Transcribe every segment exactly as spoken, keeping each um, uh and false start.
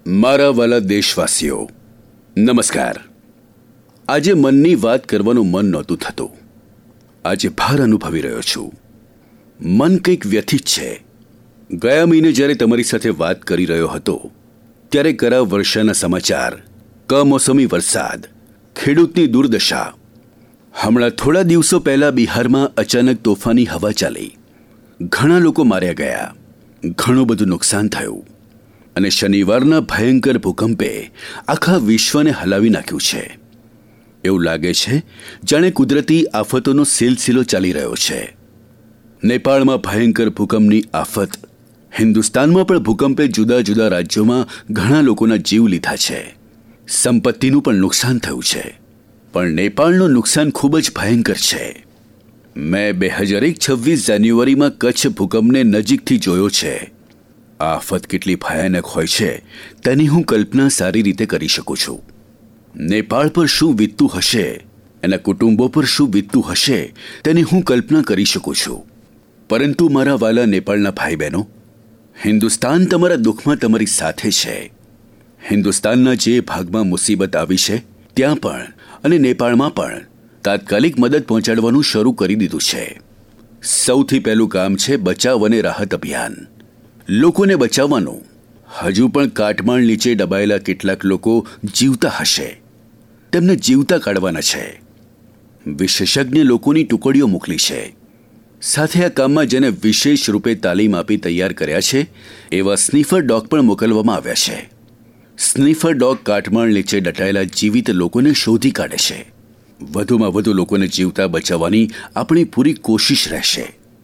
મારા વાલા દેશવાસીઓ, નમસ્કાર. આજે મનની વાત કરવાનું મન નહોતું થતું. આજે ભાર અનુભવી રહ્યો છું. મન કંઈક વ્યથિત છે. ગયા મહિને જ્યારે તમારી સાથે વાત કરી રહ્યો હતો ત્યારે કરા વર્ષાના સમાચાર, કમોસમી વરસાદ, ખેડૂતની દુર્દશા. હમણાં થોડા દિવસો પહેલા બિહારમાં અચાનક તોફાની હવા ચાલી. ઘણા લોકો માર્યા ગયા, ઘણું બધું નુકસાન થયું અને શનિવારના ભયંકર ભૂકંપે આખા વિશ્વને હલાવી નાખ્યું છે. એવું લાગે છે જાણે કુદરતી આફતોનો સિલસિલો ચાલી રહ્યો છે. નેપાળમાં ભયંકર ભૂકંપની આફત, હિન્દુસ્તાનમાં પણ ભૂકંપે જુદા જુદા રાજ્યોમાં ઘણા લોકોના જીવ લીધા છે. સંપત્તિનું પણ નુકસાન થયું છે. પણ નેપાળનું નુકસાન ખૂબ જ ભયંકર છે. મેં બે હજાર એક છવ્વીસ જાન્યુઆરીમાં કચ્છ ભૂકંપને નજીકથી જોયો છે. આ આફત કેટલી ભયાનક હોય છે તેની હું કલ્પના સારી રીતે કરી શકું છું. નેપાળ પર શું વીતતું હશે, એના કુટુંબો પર શું વીતતું હશે તેની હું કલ્પના કરી શકું છું. પરંતુ મારા વાલા નેપાળના ભાઈ બહેનો, હિન્દુસ્તાન તમારા દુઃખમાં તમારી સાથે છે. હિન્દુસ્તાનના જે ભાગમાં મુસીબત આવી છે ત્યાં પણ અને નેપાળમાં પણ તાત્કાલિક મદદ પહોંચાડવાનું શરૂ કરી દીધું છે. સૌથી પહેલું કામ છે બચાવ અને રાહત અભિયાન. લોકોને બચાવવાનું. હજુ પણ કાટમાળ નીચે દબાયેલા કેટલાક લોકો જીવતા હશે, તેમને જીવતા કાઢવાના છે. વિશેષજ્ઞ લોકોની ટુકડીઓ મોકલી છે. સાથે આ કામમાં જેને વિશેષ રૂપે તાલીમ આપી તૈયાર કર્યા છે એવા સ્નીફર ડોગ પણ મોકલવામાં આવ્યા છે. સ્નીફર ડોગ કાટમાળ નીચે દટાયેલા જીવિત લોકોને શોધી કાઢે છે. વધુમાં વધુ લોકોને જીવતા બચાવવાની આપણી પૂરી કોશિશ રહેશે.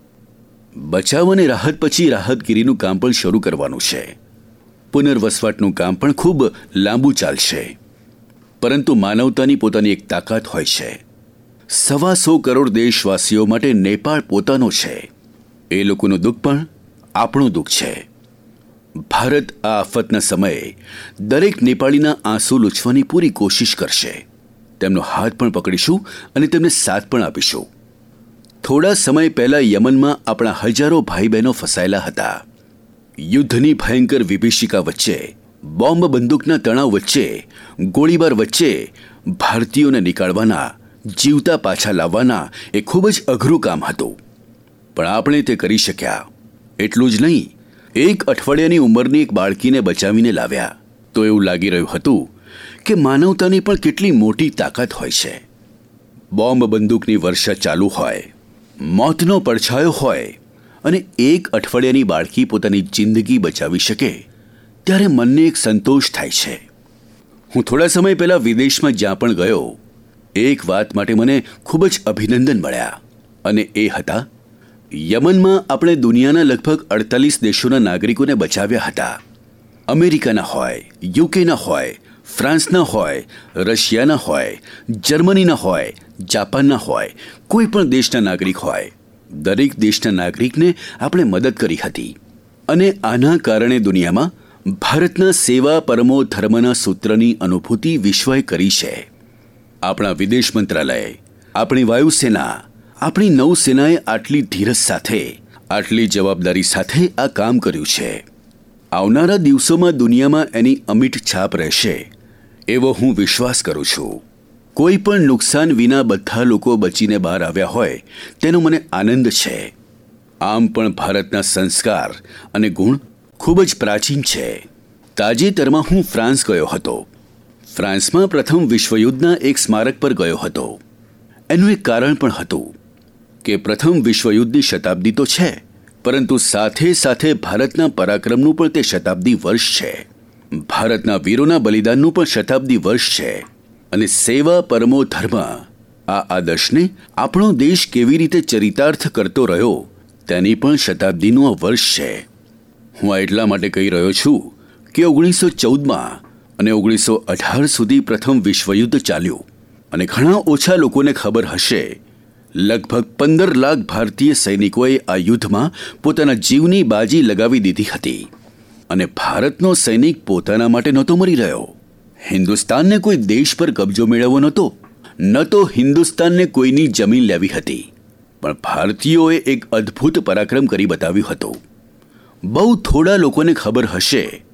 બચાવ અને રાહત પછી રાહતગીરીનું કામ પણ શરૂ કરવાનું છે. પુનર્વસવાટનું કામ પણ ખૂબ લાંબુ ચાલશે. પરંતુ માનવતાની પોતાની એક તાકાત હોય છે. સવા સો કરોડ દેશવાસીઓ માટે નેપાળ પોતાનો છે. એ લોકોનું દુઃખ પણ આપણું દુઃખ છે. ભારત આ આફતના સમયે દરેક નેપાળીના આંસુ લૂછવાની પૂરી કોશિશ કરશે. તેમનો હાથ પણ પકડીશું અને તેમને સાથ પણ આપીશું. થોડા સમય પહેલા યમનમાં આપણા હજારો ભાઈ બહેનો ફસાયેલા હતા. યુદ્ધની ભયંકર વિભીષિકા વચ્ચે, બોમ્બ બંદૂકના તણાવ વચ્ચે, ગોળીબાર વચ્ચે ભારતીયોને નીકાળવાના, જીવતા પાછા લાવવાના એ ખૂબ જ અઘરું કામ હતું. પણ આપણે તે કરી શક્યા. એટલું જ નહીં, એક અઠવાડિયાની ઉંમરની એક બાળકીને બચાવીને લાવ્યા. તો એવું લાગી રહ્યું હતું કે માનવતાની પણ કેટલી મોટી તાકાત હોય છે. બોમ્બ બંદૂકની વર્ષા ચાલુ હોય, મોતનો પડછાયો હોય અને એક અઠવાડિયાની બાળકી પોતાની જિંદગી બચાવી શકે ત્યારે મનને એક સંતોષ થાય છે. હું થોડા સમય પહેલા વિદેશમાં જ્યાં પણ ગયો, એક વાત માટે મને ખૂબ જ અભિનંદન મળ્યા અને એ હતા યમનમાં આપણે દુનિયાના લગભગ અડતાલીસ દેશોના નાગરિકોને બચાવ્યા હતા. અમેરિકાના હોય, યુકેના હોય, ફ્રાન્સના હોય, રશિયાના હોય, જર્મનીના હોય, જાપાનના હોય, કોઈ પણ દેશના નાગરિક હોય, દરેક દેશના નાગરિકને આપણે મદદ કરી હતી. અને આના કારણે દુનિયામાં ભારતના સેવા પરમો ધર્મના સૂત્રની અનુભૂતિ વિશ્વએ કરી છે. આપણા વિદેશ મંત્રાલય, આપણી વાયુસેના, આપણી નૌસેનાએ આટલી ધીરજ સાથે, આટલી જવાબદારી સાથે આ કામ કર્યું છે. આવનારા દિવસોમાં દુનિયામાં એની અમિટ છાપ રહેશે એવો હું વિશ્વાસ કરું છું. કોઈ પણ નુકસાન વિના બધા લોકો બચીને બહાર આવ્યા હોય તેનો મને આનંદ છે. આમ પણ ભારતના સંસ્કાર અને ગુણ ખૂબ જ પ્રાચીન છે. તાજેતરમાં હું ફ્રાન્સ ગયો હતો. ફ્રાન્સમાં પ્રથમ વિશ્વયુદ્ધના એક સ્મારક પર ગયો હતો. એનું એક કારણ પણ હતું કે પ્રથમ વિશ્વયુદ્ધની શતાબ્દી તો છે, પરંતુ સાથે સાથે ભારતના પરાક્રમનું પણ તે શતાબ્દી વર્ષ છે. ભારતના વીરોના બલિદાનનું પણ શતાબ્દી વર્ષ છે. અને સેવા પરમો ધર્મ, આ આદર્શને આપણો દેશ કેવી રીતે ચરિતાર્થ કરતો રહ્યો તેની પણ શતાબ્દીનું આ વર્ષ છે. હું આ એટલા માટે કહી રહ્યો છું કે ઓગણીસો ચૌદમાં અને ઓગણીસો અઢાર સુધી પ્રથમ વિશ્વયુદ્ધ ચાલ્યું અને ઘણા ઓછા લોકોને ખબર હશે લગભગ પંદર લાખ ભારતીય સૈનિકોએ આ યુદ્ધમાં પોતાના જીવની બાજી લગાવી દીધી હતી. અને ભારતનો સૈનિક પોતાના માટે નહોતો મરી રહ્યો. હિન્દુસ્તાનને કોઈ દેશ પર કબજો મેળવવો નહોતો, ન તો હિન્દુસ્તાનને કોઈની જમીન લેવી હતી. પણ ભારતીયોએ એક અદ્ભુત પરાક્રમ કરી બતાવ્યું હતું. બહુ થોડા લોકોને ખબર હશે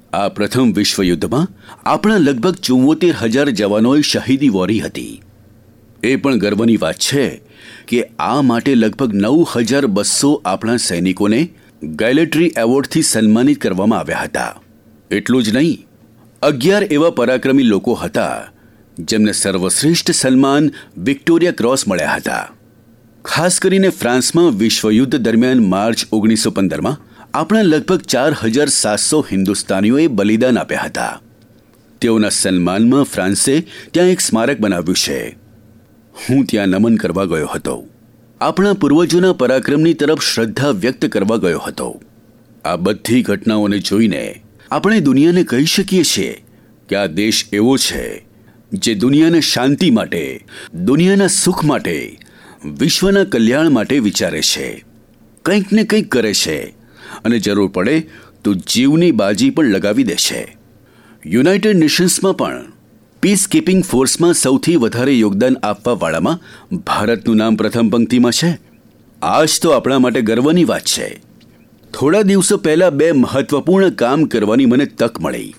આ પ્રથમ વિશ્વયુદ્ધમાં આપણા લગભગ ચુમ્મોતેર હજાર જવાનોએ શહીદી વહોરી હતી. એ પણ ગર્વની વાત છે કે આ માટે લગભગ નવ હજાર બસો આપણા સૈનિકોને ગેલેટ્રી એવોર્ડથી સન્માનિત કરવામાં આવ્યા હતા. એટલું જ નહીં, અગિયાર એવા પરાક્રમી લોકો હતા જેમને સર્વશ્રેષ્ઠ સન્માન વિક્ટોરિયા ક્રોસ મળ્યા હતા. ખાસ કરીને ફ્રાન્સમાં વિશ્વયુદ્ધ દરમિયાન માર્ચ ઓગણીસો પંદરમાં આપણા લગભગ ચાર હજાર સાતસો હિન્દુસ્તાનીઓએ બલિદાન આપ્યા હતા. તેઓના સન્માનમાં ફ્રાન્સે ત્યાં એક સ્મારક બનાવ્યું છે. હું ત્યાં નમન કરવા ગયો હતો. આપણા પૂર્વજોના પરાક્રમની તરફ શ્રદ્ધા વ્યક્ત કરવા ગયો હતો. આ બધી ઘટનાઓને જોઈને આપણે દુનિયાને કહી શકીએ છીએ કે આ દેશ એવો છે જે દુનિયાને શાંતિ માટે, દુનિયાના સુખ માટે, વિશ્વના કલ્યાણ માટે વિચારે છે, કંઈક ને કંઈક કરે છે અને જરૂર પડે તો જીવની બાજી પણ લગાવી દે છે. યુનાઇટેડ નેશન્સમાં પણ પીસ કીપિંગ ફોર્સમાં સૌથી વધારે યોગદાન આપવાવાળામાં ભારતનું નામ પ્રથમ પંક્તિમાં છે. આ જ તો આપણા માટે ગર્વની વાત છે. થોડા દિવસો પહેલાં બે મહત્વપૂર્ણ કામ કરવાની મને તક મળી.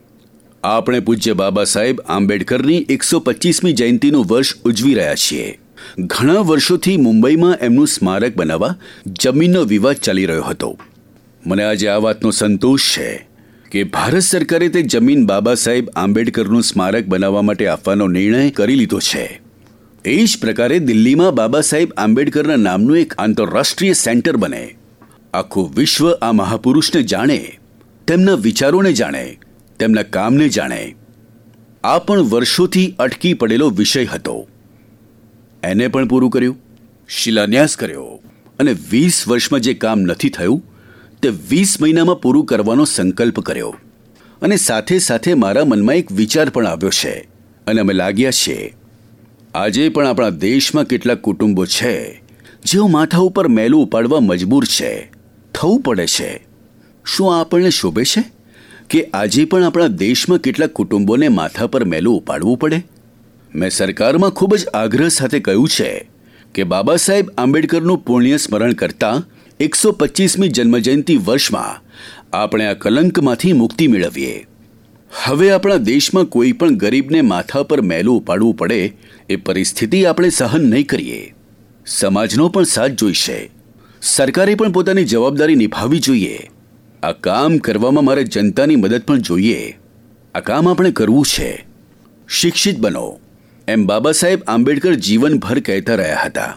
આપણે પૂજ્ય બાબા સાહેબ આંબેડકરની એકસો પચીસમી જયંતિનું વર્ષ ઉજવી રહ્યા છીએ. ઘણા વર્ષોથી મુંબઈમાં એમનું સ્મારક બનાવવા જમીનનો વિવાદ ચાલી રહ્યો હતો. મને આજે આ વાતનો સંતોષ છે કે ભારત સરકારે તે જમીન બાબા સાહેબ આંબેડકરનું સ્મારક બનાવવા માટે આપવાનો નિર્ણય કરી લીધો છે. એ જ પ્રકારે દિલ્હીમાં બાબા સાહેબ આંબેડકરના નામનું એક આંતરરાષ્ટ્રીય સેન્ટર બને. આખું વિશ્વ આ મહાપુરુષને જાણે, તેમના વિચારોને જાણે, તેમના કામને જાણે. આ પણ વર્ષોથી અટકી પડેલો વિષય હતો. એને પણ પૂરું કર્યું, શિલાન્યાસ કર્યો અને વીસ વર્ષમાં જે કામ નથી થયું તે વીસ મહિનામાં પૂરું કરવાનો સંકલ્પ કર્યો. અને સાથે સાથે મારા મનમાં એક વિચાર પણ આવ્યો છે અને અમે લાગ્યા છીએ. આજે પણ આપણા દેશમાં કેટલાક કુટુંબો છે જેઓ માથા ઉપર મેલું ઉપાડવા મજબૂર છે, થવું પડે છે. શું આ આપણને શોભે છે કે આજે પણ આપણા દેશમાં કેટલાક કુટુંબોને માથા પર મેલું ઉપાડવું પડે? મેં સરકારમાં ખૂબ જ આગ્રહ સાથે કહ્યું છે કે બાબા સાહેબ આંબેડકરનું પુણ્ય સ્મરણ કરતાં એકસો પચીસમી જન્મજયંતિ વર્ષમાં આપણે આ કલંકમાંથી મુક્તિ મેળવીએ. હવે આપણા દેશમાં કોઈ પણ ગરીબને માથા પર મેલું ઉપાડવું પડે એ પરિસ્થિતિ આપણે સહન નહીં કરીએ. સમાજનો પણ સાથ જોઈશે. સરકારે પણ પોતાની જવાબદારી નિભાવવી જોઈએ. આ કામ કરવામાં મારે જનતાની મદદ પણ જોઈએ. આ કામ આપણે કરવું છે. શિક્ષિત બનો, એમ બાબા સાહેબ આંબેડકર જીવનભર કહેતા રહ્યા હતા.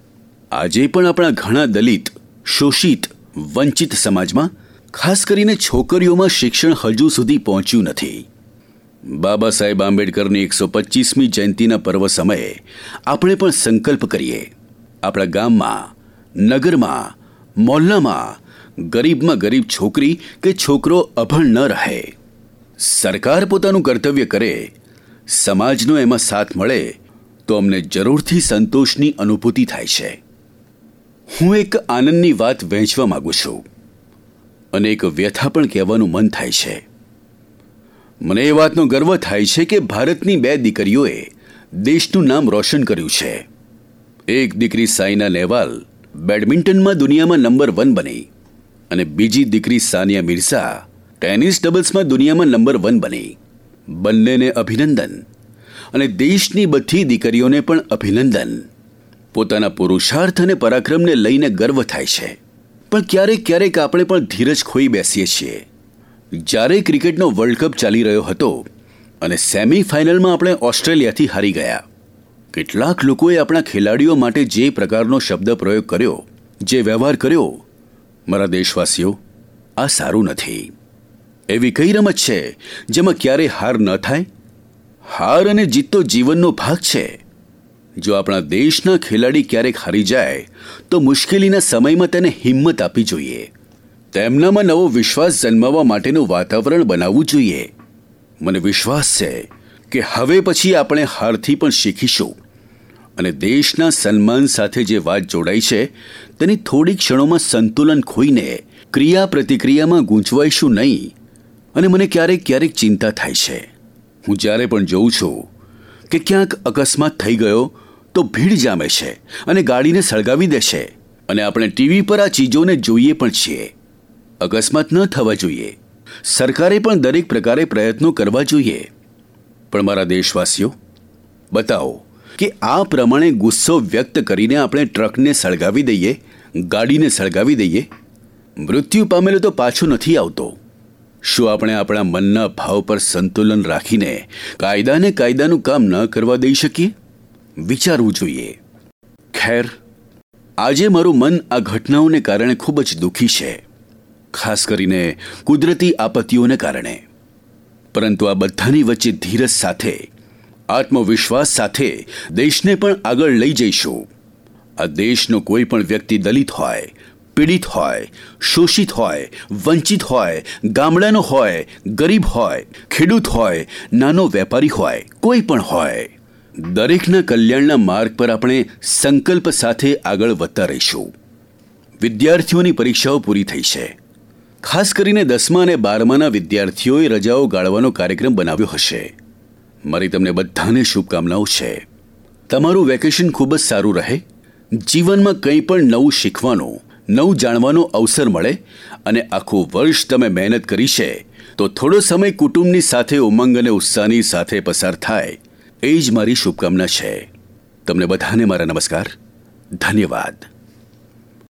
આજે પણ આપણા ઘણા દલિત, શોષિત, વંચિત સમાજમાં ખાસ કરીને છોકરીઓમાં શિક્ષણ હજુ સુધી પહોંચ્યું નથી. બાબા સાહેબ આંબેડકરની એકસો પચીસમી જયંતિના પર્વ સમયે આપણે પણ સંકલ્પ કરીએ. આપણા ગામમાં, નગરમાં, મોહલ્લામાં ગરીબમાં ગરીબ છોકરી કે છોકરો અભણ ન રહે. સરકાર પોતાનું કર્તવ્ય કરે, સમાજનો એમાં સાથ મળે તો અમને જરૂરથી સંતોષની અનુભૂતિ થાય છે. હું એક આનંદની વાત વહેંચવા માગું છું અને એક વ્યથા પણ કહેવાનું મન થાય છે. મને એ વાતનો ગર્વ થાય છે કે ભારતની બે દીકરીઓએ દેશનું નામ રોશન કર્યું છે. એક દીકરી સાઇના નેહવાલ બેડમિન્ટનમાં દુનિયામાં નંબર વન બની અને બીજી દીકરી સાનિયા મિર્ઝા ટેનિસ ડબલ્સમાં દુનિયામાં નંબર વન બની. બંનેને અભિનંદન અને દેશની બધી દીકરીઓને પણ અભિનંદન. પોતાના પુરુષાર્થ અને પરાક્રમને લઈને ગર્વ થાય છે. પણ ક્યારેક ક્યારેક આપણે પણ ધીરજ ખોઈ બેસીએ છીએ. જ્યારે ક્રિકેટનો વર્લ્ડ કપ ચાલી રહ્યો હતો અને સેમીફાઇનલમાં આપણે ઓસ્ટ્રેલિયાથી હારી ગયા, કેટલાક લોકોએ આપણા ખેલાડીઓ માટે જે પ્રકારનો શબ્દ પ્રયોગ કર્યો, જે વ્યવહાર કર્યો, મારા દેશવાસીઓ, આ સારું નથી. એવી કઈ રમત છે જેમાં ક્યારેય હાર ન થાય? હાર અને જીત તો જીવનનો ભાગ છે. જો આપણા દેશના ખેલાડી ક્યારેક હારી જાય તો મુશ્કેલીના સમયમાં તેને હિંમત આપવી જોઈએ. તેમનામાં નવો વિશ્વાસ જન્માવવા માટેનું વાતાવરણ બનાવવું જોઈએ. મને વિશ્વાસ છે કે હવે પછી આપણે હારથી પણ શીખીશું અને દેશના સન્માન સાથે જે વાત જોડાઈ છે તેની થોડી ક્ષણોમાં સંતુલન ખોઈને ક્રિયા પ્રતિક્રિયામાં ગૂંચવાઈશું નહીં. અને મને ક્યારેક ક્યારેક ચિંતા થાય છે. હું જ્યારે પણ જોઉં છું કે ક્યાંક અકસ્માત થઈ ગયો તો ભીડ જામે છે અને ગાડીને સળગાવી દે છે અને આપણે ટીવી પર આ ચીજોને જોઈએ પણ છીએ. અકસ્માત ન થવા જોઈએ, સરકારે પણ દરેક પ્રકારે પ્રયત્નો કરવા જોઈએ. પણ મારા દેશવાસીઓ, બતાવો કે આ પ્રમાણે ગુસ્સો વ્યક્ત કરીને આપણે ટ્રકને સળગાવી દઈએ, ગાડીને સળગાવી દઈએ. મૃત્યુ પામેલો તો પાછો નથી આવતો. શું આપણે આપણા મનના ભાવ પર સંતુલન રાખીને કાયદાને કાયદાનું કામ ન કરવા દઈ શકીએ? વિચારવું જોઈએ. ખેર, આજે મારું મન આ ઘટનાઓને કારણે ખૂબ જ દુઃખી છે, ખાસ કરીને કુદરતી આપત્તિઓને કારણે. પરંતુ આ બધાની વચ્ચે ધીરજ સાથે, આત્મવિશ્વાસ સાથે દેશને પણ આગળ લઈ જઈશું. આ દેશનો કોઈ પણ વ્યક્તિ દલિત હોય, પીડિત હોય, શોષિત હોય, વંચિત હોય, ગામડાનો હોય, ગરીબ હોય, ખેડૂત હોય, નાનો વેપારી હોય, કોઈ પણ હોય, દરેકના કલ્યાણના માર્ગ પર આપણે સંકલ્પ સાથે આગળ વધતા રહીશું. વિદ્યાર્થીઓની પરીક્ષાઓ પૂરી થઈ છે. ખાસ કરીને દસમા અને બારમાના વિદ્યાર્થીઓએ રજાઓ ગાળવાનો કાર્યક્રમ બનાવ્યો હશે. મારી તમને બધાને શુભકામનાઓ છે. તમારું વેકેશન ખૂબ જ સારું રહે. જીવનમાં કંઈ પણ નવું શીખવાનું, નવું જાણવાનો અવસર મળે અને આખું વર્ષ તમે મહેનત કરી છે તો થોડો સમય કુટુંબની સાથે ઉમંગ અને ઉત્સાહની સાથે પસાર થાય, એ જ મારી શુભકામના છે. તમને બધાને મારા નમસ્કાર. ધન્યવાદ.